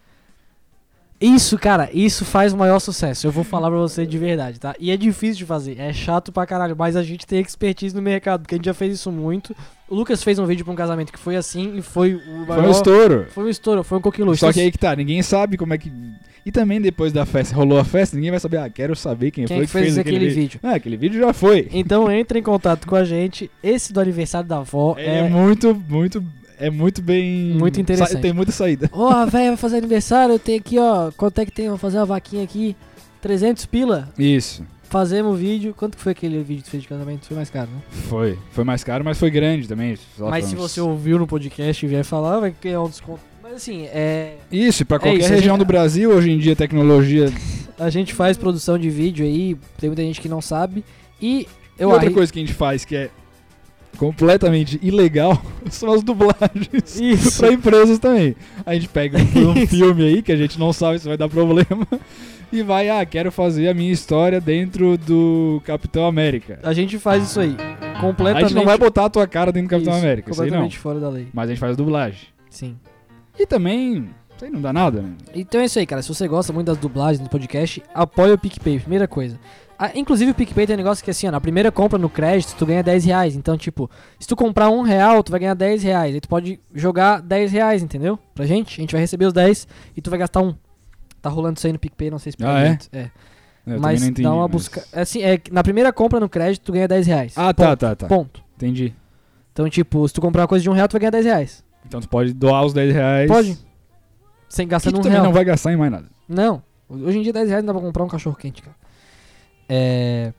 Isso, cara, isso faz o maior sucesso. Eu vou falar pra você de verdade, tá? E é difícil de fazer, é chato pra caralho, mas a gente tem expertise no mercado, porque a gente já fez isso muito. O Lucas fez um vídeo pra um casamento que foi assim e foi o maior... Foi um estouro. Foi um estouro, foi um coqueluche. Só que aí que tá, ninguém sabe como é que... E também depois da festa, rolou a festa, ninguém vai saber, ah, quero saber quem, Quem foi que fez aquele vídeo? Ah, aquele vídeo já foi. Então entra em contato com a gente. Esse do aniversário da avó É, é... muito, muito, é muito bem... Muito interessante. sa- Tem muita saída. Ó, a véia vai fazer aniversário, eu tenho aqui, ó. Quanto é que tem? Vou fazer uma vaquinha aqui. trezentos pila. Isso, Fazemos o vídeo. Quanto que foi aquele vídeo que tu fez de casamento? Foi mais caro, né? foi. Foi mais caro, mas foi grande também. Só Mas foi se uns- você ouviu no podcast e vier falar, vai ganhar um desconto. Mas assim, é... Isso, pra É qualquer isso, a região gente- do Brasil, hoje em dia, a tecnologia... a gente faz produção de vídeo aí. Tem muita gente que não sabe. E eu e outra arri- coisa que a gente faz que é completamente ilegal são as dublagens Isso. pra empresas também. A gente pega um, um filme aí que a gente não sabe se vai dar problema e vai, ah, quero fazer a minha história dentro do Capitão América. A gente faz isso aí. A Completamente... gente não vai botar a tua cara dentro do Capitão Isso, América, isso aí não. completamente fora da lei. Mas a gente faz a dublagem. Sim. E também, isso aí não dá nada, né? Então é isso aí, cara. Se você gosta muito das dublagens do podcast, apoia o PicPay, primeira coisa. Ah, inclusive o PicPay tem um negócio que assim, ó, na primeira compra no crédito, tu ganha dez reais. Então, tipo, se tu comprar um real, tu vai ganhar dez reais. Aí tu pode jogar dez reais, entendeu? Pra gente, a gente vai receber os dez e tu vai gastar um. Tá rolando isso aí no PicPay, não sei se Ah, é? direito. é? Eu também Mas não entendi, dá uma mas- busca. Assim, é, que na primeira compra no crédito, tu ganha dez reais. Ah, Ponto. tá, tá, tá. Ponto. Entendi. Então, tipo, se tu comprar uma coisa de um real, tu vai ganhar dez reais. Então tu pode doar os dez reais. Pode. Sem Que gastando tu um também real. não vai gastar em mais nada. Não. Hoje em dia dez reais não dá pra comprar um cachorro quente, cara. É...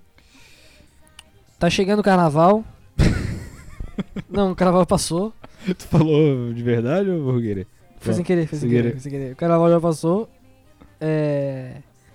Tá chegando o carnaval. Não, o carnaval passou. Tu falou de verdade ou burgueira? Foi sem querer, foi sem Sem querer, querer. foi sem querer. O carnaval já passou. É...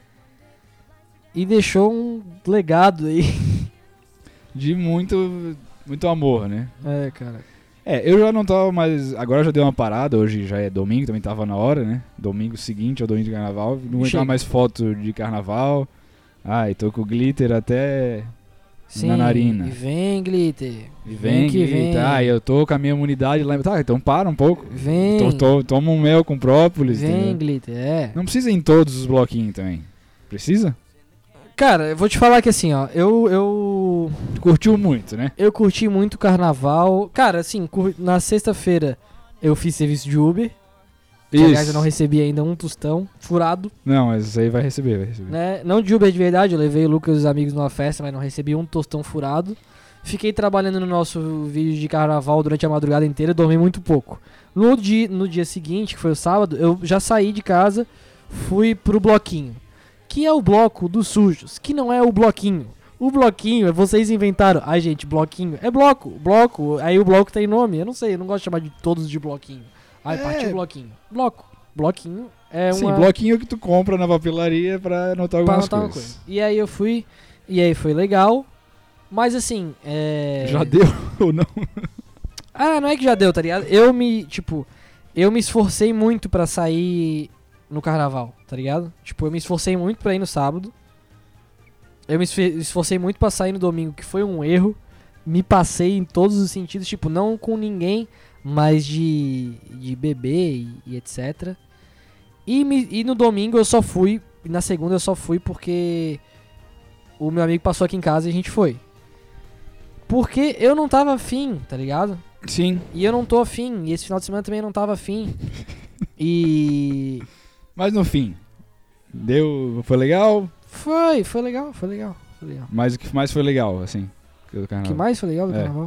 E deixou um legado aí. De muito, muito amor, né? É, cara. É, eu já não tava mais... Agora já deu uma parada, hoje já é domingo, também tava na hora, né? Domingo seguinte ao domingo de carnaval. Não Chega. entrar mais foto de carnaval. Ai, tô com glitter até Sim, na narina. e vem, Glitter. E vem, que glitter. vem. Ai, eu tô com a minha imunidade lá. Tá, então para um pouco. Vem. Tô, tô- toma um mel com própolis. Vem, entendeu? Glitter, é. Não precisa ir em todos os bloquinhos também. Precisa? Cara, eu vou te falar que assim, ó, eu, eu, Curtiu muito, né? eu curti muito o carnaval. Cara, assim, cur- na sexta-feira eu fiz serviço de Uber. Que, aliás, eu não recebi ainda um tostão furado, Não, mas isso aí vai receber, vai receber. né? Não de Uber de verdade, eu levei o Lucas e os amigos numa festa, mas não recebi um tostão furado. Fiquei trabalhando no nosso vídeo de carnaval durante a madrugada inteira e dormi muito pouco. No dia, no dia seguinte, que foi o sábado, eu já saí de casa, fui pro bloquinho. Que é o bloco dos sujos, que não é o bloquinho. O bloquinho, vocês inventaram. Ai, gente, bloquinho. É bloco, bloco. Aí o bloco tem nome. Eu não sei, eu não gosto de chamar de todos de bloquinho. Ai, É. partiu bloquinho. Bloco. Bloquinho é Sim, uma... bloquinho que tu compra na papelaria pra anotar pra algumas anotar uma coisas. coisa. E aí eu fui, e aí foi legal. Mas assim, é... Já deu ou não? Ah, não é que já deu, tá ligado? Eu me, tipo, eu me esforcei muito pra sair no carnaval, tá ligado? Tipo, eu me esforcei muito pra ir no sábado. Eu me esfe- esforcei muito pra sair no domingo, que foi um erro. Me passei em todos os sentidos, tipo, não com ninguém, mas de, de beber e, e etcétera. E, me- e no domingo eu só fui, e na segunda eu só fui porque o meu amigo passou aqui em casa e a gente foi. Porque eu não tava afim, tá ligado? Sim. E eu não tô afim, e esse final de semana também não tava afim. E. Mas no fim, deu. Foi legal? Foi, foi legal, foi legal, foi legal. Mas o que mais foi legal, assim? Do O carnaval? que mais foi legal do É. carnaval?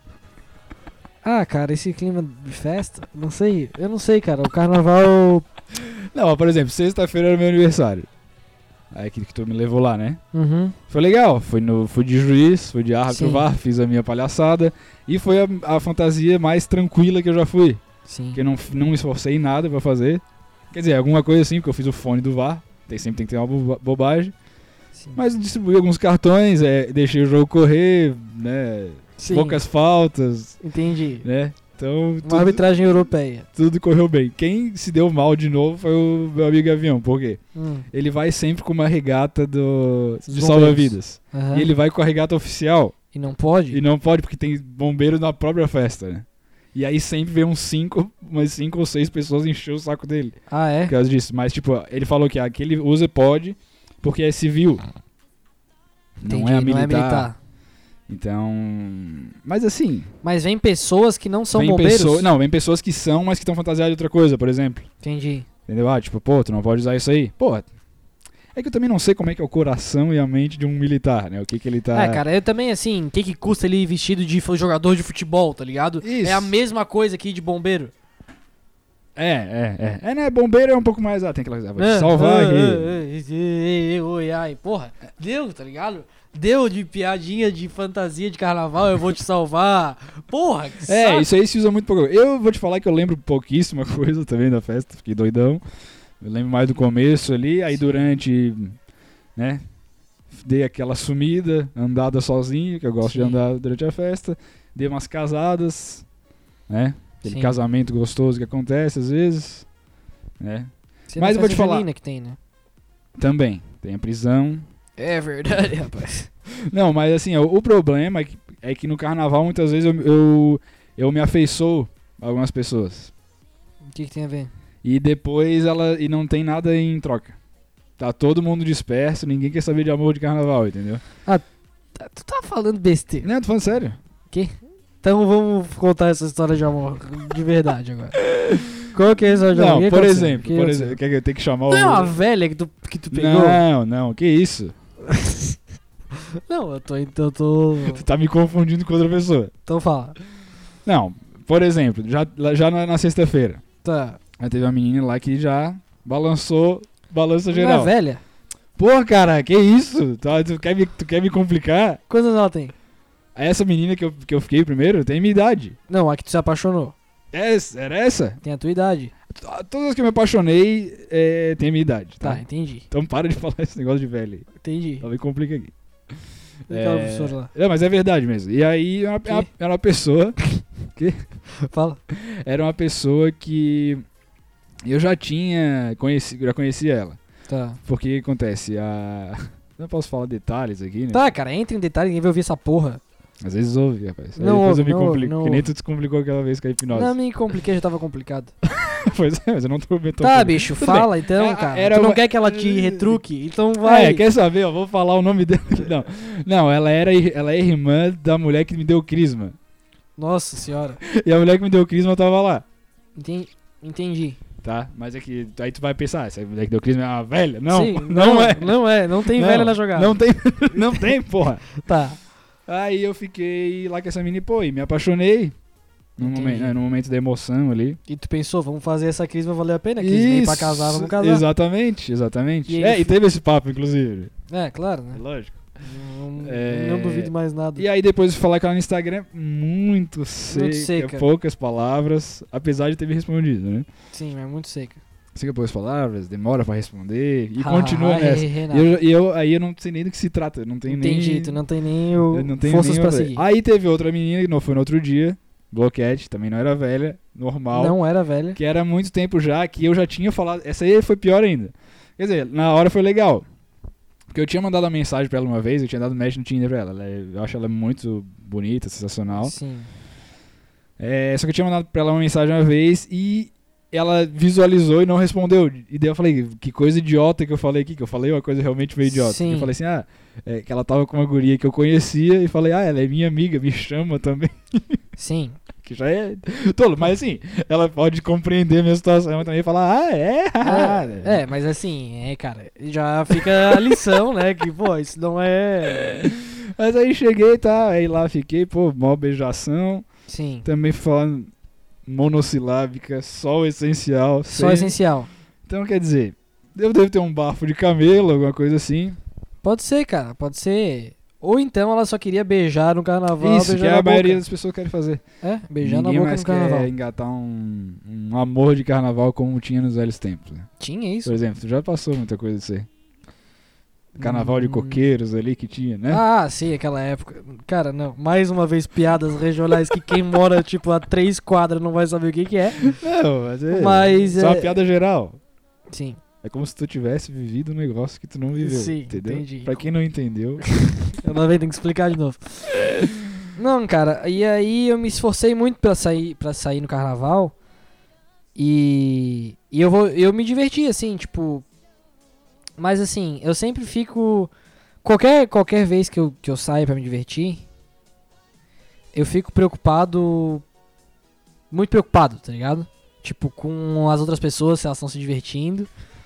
Ah, cara, esse clima de festa, não sei, eu não sei, cara. O carnaval. Não, ó, por exemplo, sexta-feira era meu aniversário. Aí que, que tu me levou lá, né? Uhum. Foi legal, fui, no, fui de juiz, fui de árbitro Sim. V A R, fiz a minha palhaçada. E foi a, a fantasia mais tranquila que eu já fui. Sim. Porque eu não, não me esforcei em nada pra fazer. Quer dizer, alguma coisa assim, porque eu fiz o fone do V A R. Tem, sempre tem que ter uma boba- bobagem. Sim. Mas eu distribuí alguns cartões, é, deixei o jogo correr, né? Sim, Poucas faltas, entendi. né? Então Uma tudo, arbitragem europeia. tudo correu bem. Quem se deu mal de novo foi o meu amigo Avião. Por quê? Hum. Ele vai sempre com uma regata do, Dos de bombeiros. salva-vidas. Aham. E ele vai com a regata oficial. E não pode? E não pode, porque tem bombeiro na própria festa, né? E aí sempre vem uns cinco, umas cinco ou seis pessoas encher o saco dele. Ah, é? Por causa disso. Mas, tipo, ele falou que aquele usa pode, porque é civil. Entendi, não é a militar. Não é militar. Então. Mas assim. Mas vem pessoas que não são vem bombeiros? pessoa- não, vem pessoas que são, mas que estão fantasiadas de outra coisa, por exemplo. Entendi. Entendeu? Ah, tipo, pô, tu não pode usar isso aí. Pô, é que eu também não sei como é que é o coração e a mente de um militar, né? O que que ele tá... É, cara, eu também, assim, o que que custa ele ir vestido de fu- jogador de futebol, tá ligado? Isso. É a mesma coisa aqui de bombeiro. É, é, é. É, né? Bombeiro é um pouco mais... Ah, tem que ah, vou te Ah, salvar ah, aqui. ah, ah, ah, Oi, ai, porra, deu, tá ligado? Deu de piadinha de fantasia de carnaval, eu vou te salvar. Porra, que É, saco. isso aí se usa muito pouco. Eu vou te falar que eu lembro pouquíssima coisa também da festa, fiquei doidão. Eu lembro mais do começo ali, aí durante, né, dei aquela sumida, andada sozinho, que eu gosto Sim. de andar durante a festa. Dei umas casadas, né, aquele Sim. casamento gostoso que acontece às vezes, né. Você mas não eu vou te faz a falar. Celina que tem, né? Também, tem a prisão. É verdade, rapaz. Não, mas assim, o, o problema é que, é que no carnaval muitas vezes eu, eu, eu me afeiçoo a algumas pessoas. O que que tem a ver? E depois ela e não tem nada em troca. Tá todo mundo disperso, ninguém quer saber de amor de carnaval, entendeu? Tá- Tu tá falando besteira. Não, tô falando sério. Então vamos contar essa história de amor de verdade agora. Qual que é a história de amor? O Não, que por aconteceu? exemplo, O que por aconteceu? exemplo, quer que eu tenha que chamar Não é uma o... velha que tu, que tu pegou? Não, não, que isso? Não, eu tô... Então, eu tô... Tu tá me confundindo com outra pessoa. Então fala. Não, por exemplo, já, já na, na sexta-feira, Tá. aí teve uma menina lá que já balançou, balança Não geral. é velha? Pô, cara, que isso? Tu, tu, quer me, tu quer me complicar? Quantos anos ela tem? Essa menina que eu, que eu fiquei primeiro tem minha idade. Não, a que tu se apaixonou. Essa, era essa? Tem a tua idade. T- Todas as que eu me apaixonei é, tem a minha idade, tá? Tá, entendi. Então para de falar esse negócio de velho aí. Entendi. Só me complica aqui. Então, É, professor lá. Não, mas é verdade mesmo. E aí era uma, Que? era- era uma pessoa... Fala. Era uma pessoa que eu já tinha conheci, já conhecia ela. Tá. Porque o que acontece? A... Não posso falar detalhes aqui, né? Tá, cara, entra em detalhe, ninguém vai ouvir essa porra. Às vezes ouve, rapaz. Aí Não depois ouve, eu me não ouve, complico. não Que nem ouve. tu descomplicou aquela vez com a hipnose. Não, me compliquei, já tava complicado. Pois é, mas eu não tô bem tão Tá, feliz. bicho, Tudo fala bem. então, É, cara. era Tu não uma- quer que ela te retruque? Então vai. É, quer saber? Eu vou falar o nome dela aqui. Não, não ela, era, ir- ela é irmã da mulher que me deu o crisma. Nossa senhora. E a mulher que me deu o crisma tava lá. Entendi. Entendi. Tá? Mas é que aí tu vai pensar, essa mulher que deu crisma é uma velha? Não, Sim, não, é. Não é, não tem Não, velha na jogada. Não tem, não tem, porra. Tá. Aí eu fiquei lá com essa menina, pô, e me apaixonei. No Entendi. momento, né, no momento da emoção ali. E tu pensou, vamos fazer essa crise, vai valer a pena? Quis nem pra casar, vamos casar. Exatamente, exatamente. E é, ele e teve esse papo, inclusive. É, claro, né? Lógico. Não, É, não duvido mais nada. E aí depois de falar com ela no Instagram, muito seca, seca. poucas palavras, apesar de ter me respondido, né? Sim, é muito seca. Seca poucas palavras, demora pra responder e Ha, continua ha, nessa. he, he, he, E nada. eu, e eu- aí eu não sei nem do que se trata, eu não tenho nem... Entendi, tu não tem nem o eu não tenho forças nem pra o- seguir. Aí teve outra menina que não foi no outro dia, Bloquete, também não era velha, normal. Não era velha. Que era há muito tempo já, que eu já tinha falado. Essa aí foi pior ainda. Quer dizer, na hora foi legal. Porque eu tinha mandado uma mensagem pra ela uma vez, eu tinha dado match no Tinder pra ela. Ela é- eu acho ela muito bonita, sensacional. Sim. É, só que eu tinha mandado pra ela uma mensagem uma vez e ela visualizou e não respondeu. E daí eu falei, que coisa idiota que eu falei aqui, que eu falei uma coisa realmente meio idiota. Sim. Eu falei assim, ah, é, que ela tava com uma guria que eu conhecia e falei, ah, ela é minha amiga, me chama também. Sim. Que já é tolo, mas assim, ela pode compreender a minha situação e também falar, ah, é? É, mas assim, é, cara, já fica a lição, né? Que, pô, isso não é. Mas aí cheguei, tá, aí lá fiquei, pô, mó beijação, Sim. também falando monossilábica, só o essencial. Só sem- essencial. Então, quer dizer, eu devo ter um bafo de camelo, alguma coisa assim. Pode ser, cara, pode ser. Ou então ela só queria beijar no carnaval, Isso, que beijar na a boca. maioria das pessoas querem fazer. É, beijar Ninguém na boca mais no carnaval. quer engatar um, um amor de carnaval como tinha nos velhos tempos. Né? Tinha isso? Por exemplo, tu já passou muita coisa disso aí. Carnaval de Hum. coqueiros ali que tinha, né? Ah, sim, aquela época. Cara, não. Mais uma vez, piadas regionais que quem mora, tipo, a três quadras não vai saber o que que é. Não, mas é. Mas só uma é- piada geral. Sim. É como se tu tivesse vivido um negócio que tu não viveu. Sim, entendeu? entendi. Pra quem não entendeu. Eu não tenho que explicar de novo. Não, cara, e aí eu me esforcei muito pra sair, pra sair no carnaval. E, e eu, vou, eu me diverti, assim, tipo. Mas assim, eu sempre fico. Qualquer, qualquer vez que eu, que eu saio pra me divertir, eu fico preocupado. Muito preocupado, tá ligado? Tipo, com as outras pessoas, se elas estão se divertindo.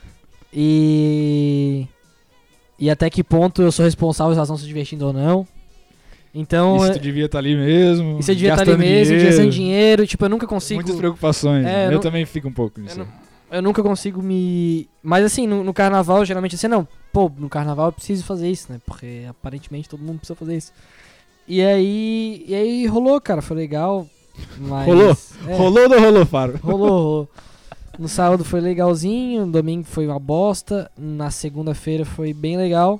E. E até que ponto eu sou responsável se elas estão se divertindo ou não. Então. Isso é- tu devia estar ali mesmo. E você devia estar ali gastando mesmo, dinheiro, devia sem dinheiro, tipo, eu nunca consigo. Muitas preocupações. É, né? eu eu não- também fico um pouco nisso. eu aí. Eu nunca consigo me. Mas assim, no, no carnaval, geralmente assim, não, pô, no carnaval eu preciso fazer isso, né? Porque aparentemente todo mundo precisa fazer isso. E aí. E aí rolou, cara, foi legal. Mas, Rolou? é, Rolou ou não rolou, Faro? Rolou, rolou. No sábado foi legalzinho, no domingo foi uma bosta, na segunda-feira foi bem legal.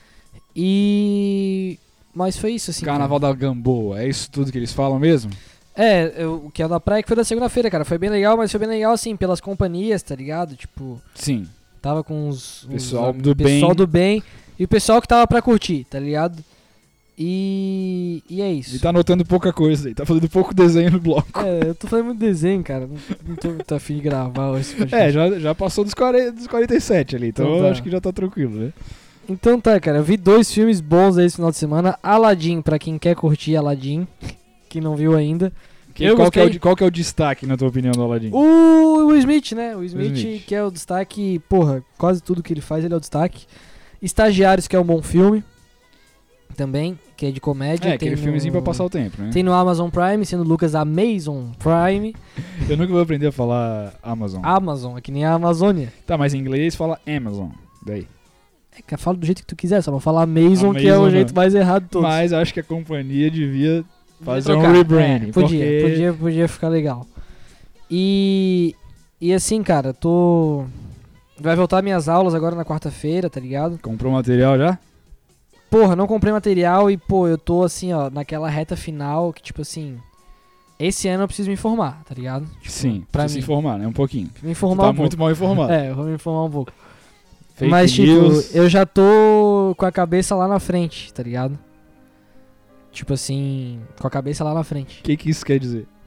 E. Mas foi isso, assim. Carnaval da Gamboa, é isso tudo que eles falam mesmo? É, eu, o que é da praia que foi da segunda-feira, cara. Foi bem legal, mas foi bem legal, assim, pelas companhias, tá ligado? Tipo, Sim. tava com os. os Pessoal am- do pessoal bem. do bem. E o pessoal que tava pra curtir, tá ligado? E. E é isso. Ele tá anotando pouca coisa aí, tá fazendo pouco desenho no bloco. É, eu tô fazendo muito desenho, cara. Não, não tô muito afim de gravar esse podcast. É, já, já passou dos, quarenta, dos quarenta e sete ali, então, Então eu tá. acho que já tá tranquilo, né? Então tá, cara. Eu vi dois filmes bons aí esse final de semana. Aladdin, pra quem quer curtir Aladdin, que não viu ainda. Que- Eu qual, que é o, gostei. de- qual que é o destaque, na tua opinião, do Aladdin? O Will Smith, né? O Smith, Smith. que é o destaque, porra, quase tudo que ele faz, ele é o destaque. Estagiários, que é um bom filme. Também, que é de comédia. É, aquele tem filmezinho no... pra passar o tempo, né? Tem no Amazon Prime, sendo Lucas Amazon Prime. Eu nunca vou aprender a falar Amazon. Amazon, é que nem a Amazônia. Tá, mas em inglês fala Amazon, daí. É, cara, fala do jeito que tu quiser, só não fala Amazon, que é Amazon, o jeito né? mais errado de todos. Mas acho que a companhia devia fazer Trocar. um rebranding. É, podia, porque- podia, podia ficar legal. E, e assim, cara, tô... Vai voltar minhas aulas agora na quarta-feira, tá ligado? Comprou material já? Porra, não comprei material e, pô, eu tô assim, ó, naquela reta final que, tipo assim... Esse ano eu preciso me informar, tá ligado? Tipo, Sim, pra pra mim. se informar, né? Um pouquinho. Me Tu informar tá um muito pouco. mal informado. É, eu vou me informar um pouco. Fake Mas, tipo, news. eu já tô com a cabeça lá na frente, tá ligado? Tipo assim, com a cabeça lá na frente. O que que isso quer dizer?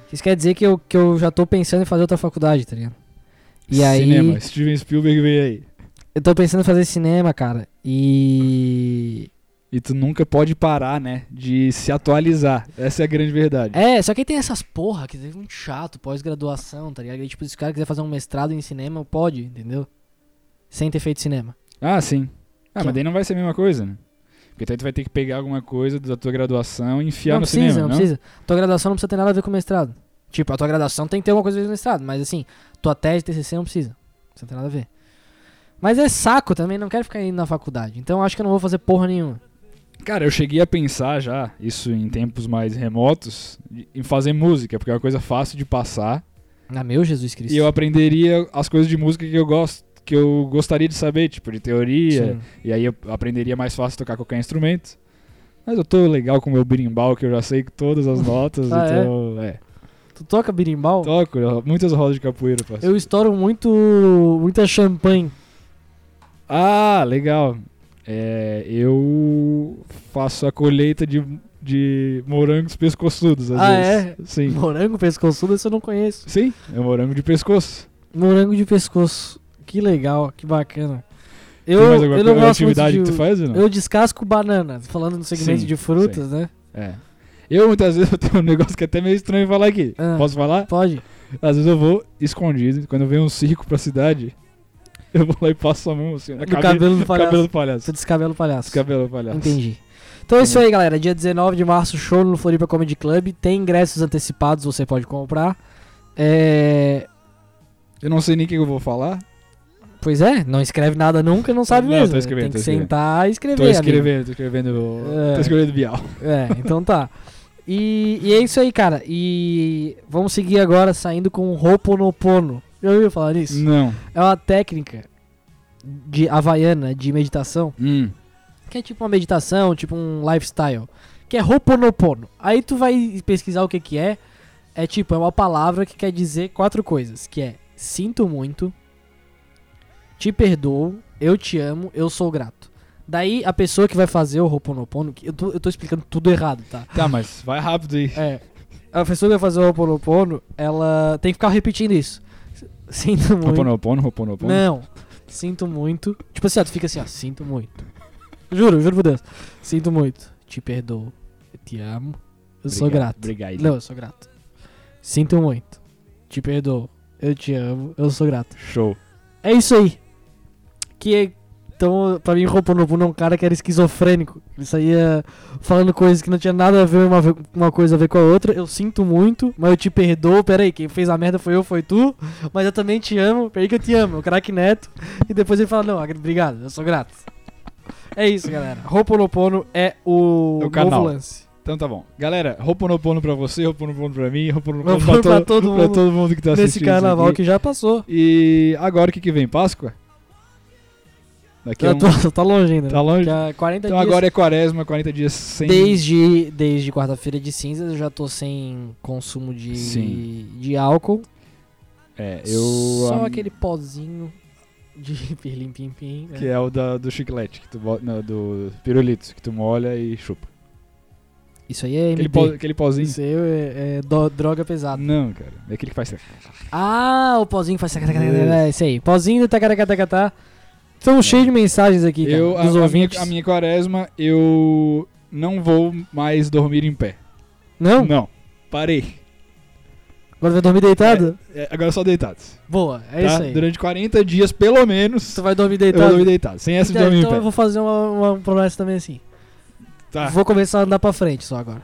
Isso quer dizer que eu, que eu já tô pensando em fazer outra faculdade, tá ligado? E aí... Cinema, Steven Spielberg veio aí. Eu tô pensando em fazer cinema, cara. E... E tu nunca pode parar, né, de se atualizar. Essa é a grande verdade. É, só que aí tem essas porra que é muito chato, pós-graduação, tá ligado? E, tipo, se o cara quiser fazer um mestrado em cinema, pode, entendeu? Sem ter feito cinema. Ah, sim. Ah, Que mas é- daí não vai ser a mesma coisa, né? Porque daí tu vai ter que pegar alguma coisa da tua graduação e enfiar não no precisa, cinema, não precisa. Tua graduação não precisa ter nada a ver com mestrado. Tipo, a tua graduação tem que ter alguma coisa a ver com mestrado, mas assim, tua tese, T C C não precisa. Não precisa ter nada a ver. Mas é saco também, não quero ficar indo na faculdade. Então eu acho que eu não vou fazer porra nenhuma. Cara, eu cheguei a pensar já, isso em tempos mais remotos, em fazer música, porque é uma coisa fácil de passar. Ah, meu Jesus Cristo. E eu aprenderia as coisas de música que eu gosto, que eu gostaria de saber, tipo, de teoria. Sim. E aí eu aprenderia mais fácil a tocar qualquer instrumento. Mas eu tô legal com o meu berimbau, que eu já sei todas as notas, Ah, então, é. Tu toca birimbau? Toco, eu- muitas rodas de capoeira, parceiro. Eu estouro muito, muita champanhe. Ah, legal. É, eu faço a colheita de, de morangos pescoçudos, às Ah, vezes. é? Sim. Morango pescoçudo, esse eu não conheço. Sim, é morango de pescoço. Morango de pescoço. Que legal, que bacana. Tem Eu, mais alguma eu não coisa- gosto muito atividade de... que tu faz ou não? Eu descasco banana, falando no segmento Sim, de frutas, né? É. Eu, muitas vezes, eu tenho um negócio que é até meio estranho falar aqui. Ah. Posso falar? Pode. Às vezes eu vou escondido, quando eu venho um circo pra cidade, eu vou lá e passo a mão assim, na No cabeça cabelo do palhaço. cabelo do palhaço. Tu descabelo palhaço. Cabelo do palhaço. Entendi. Então é isso aí, galera. Dia dezenove de março, show no Floripa Comedy Club. Tem ingressos antecipados, você pode comprar. É... Eu não sei nem o que eu vou falar. Pois é, não escreve nada nunca, não sabe Não, mesmo. tô escrevendo, Tem tô que escrevendo. sentar e escrever. Tô amigo. escrevendo, tô escrevendo. É. Tô escrevendo Bial. É, então tá. E, e é isso aí, cara. E vamos seguir agora saindo com o Ho'oponopono. Já ouviu falar nisso? Não. É uma técnica de havaiana de meditação, Hum. que é tipo uma meditação, tipo um lifestyle, que é Ho'oponopono. Aí tu vai pesquisar o que que é. É tipo, é uma palavra que quer dizer quatro coisas, que é sinto muito, te perdoo, eu te amo, eu sou grato. Daí a pessoa que vai fazer o Ho'oponopono, que eu tô, eu tô explicando tudo errado, tá? Tá, mas vai rápido aí. É. A pessoa que vai fazer o Ho'oponopono, ela tem que ficar repetindo isso. Sinto muito. Ho'oponopono, Ho'oponopono. Não. Sinto muito. Tipo assim, ó, tu fica assim, ó. Sinto muito. Juro, juro por Deus. Sinto muito. Te perdoo. Eu te amo. Eu sou Obrigado, grato. obrigado. Não, eu sou grato. Sinto muito. Te perdoo. Eu te amo. Eu sou grato. Show. É isso aí. Que é... Então, pra mim, Ho'oponopono é um cara que era esquizofrênico. Ele saía falando coisas que não tinha nada a ver uma, ve- uma coisa a ver com a outra. Eu sinto muito, mas eu te perdoo. Pera aí, quem fez a merda foi eu, foi tu. Mas eu também te amo. Peraí que eu te amo. O craque Neto. E depois ele fala, não, agra- obrigado, eu sou grato. É isso, galera. Ho'oponopono é o, O canal. novo lance. Então tá bom. Galera, Ho'oponopono pra você, Ho'oponopono pra mim, Ho'oponopono Ho'oponopono pra, pra todo todo, mundo pra todo mundo que tá Nesse assistindo carnaval isso que aqui. já passou. E agora o que que vem? Páscoa? Daqui a Eu um... tô, tá longe ainda. Tá longe? Daqui a quarenta Então dias. agora é quaresma, quarenta dias sem... Desde, desde quarta-feira de cinzas eu já tô sem consumo de, Sim. de álcool. É, eu... Só am- aquele pozinho de pirlim-pim-pim. né? Que é o da, do chiclete, que tu bota, não, do pirulito, que tu molha e chupa. Isso aí é Aquele, M D. pó, aquele pozinho. Isso aí é, é do- droga pesada. Não, cara. É aquele que faz... Ah, o pozinho faz... Isso. É isso aí. Pozinho do tacaracatacatá. Estamos cheios de mensagens aqui, cara, Eu, a, dos a, minha, ouvintes. a minha quaresma, eu não vou mais dormir em pé. Não? Não. Parei. Agora vai dormir deitado? É, agora só deitados. Boa, é tá? isso aí. Durante quarenta dias, pelo menos, Tu vai dormir eu vou deitado? dormir deitado. Sem essa de Então, dormir então em eu pé. vou fazer uma, uma promessa também assim. Tá. Vou começar a andar pra frente só agora.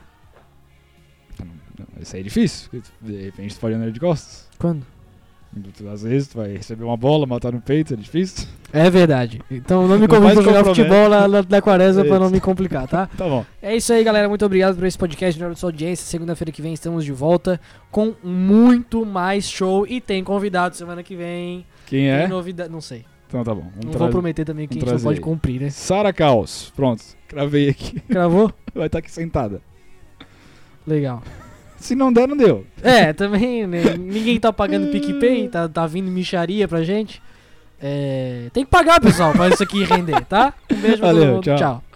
Não, isso aí é difícil. De repente tu pode andar de costas. Quando? Tu, às vezes tu vai receber uma bola, matar no peito, é difícil. É verdade. Então não me Não convide faz pra jogar compromete. futebol na, na, na quaresma pra não Isso. me complicar, tá? Tá bom. É isso aí, galera. Muito obrigado por esse podcast, de sua audiência. Segunda-feira que vem estamos de volta com muito mais show. E tem convidado semana que vem. Quem é? Tem novidade. Não sei. Então tá bom. Vamos Não trazer- vou prometer também que a vamos gente não trazer pode aí. cumprir, né? Sara Caos. Pronto. Cravei aqui. Gravou? Vai estar aqui sentada. Legal. Se não der, não deu. É, também, né? Ninguém tá pagando PicPay, tá, tá vindo micharia pra gente. É, tem que pagar, pessoal, pra isso aqui render, tá? Um beijo pra Valeu, todo mundo. tchau. Tchau.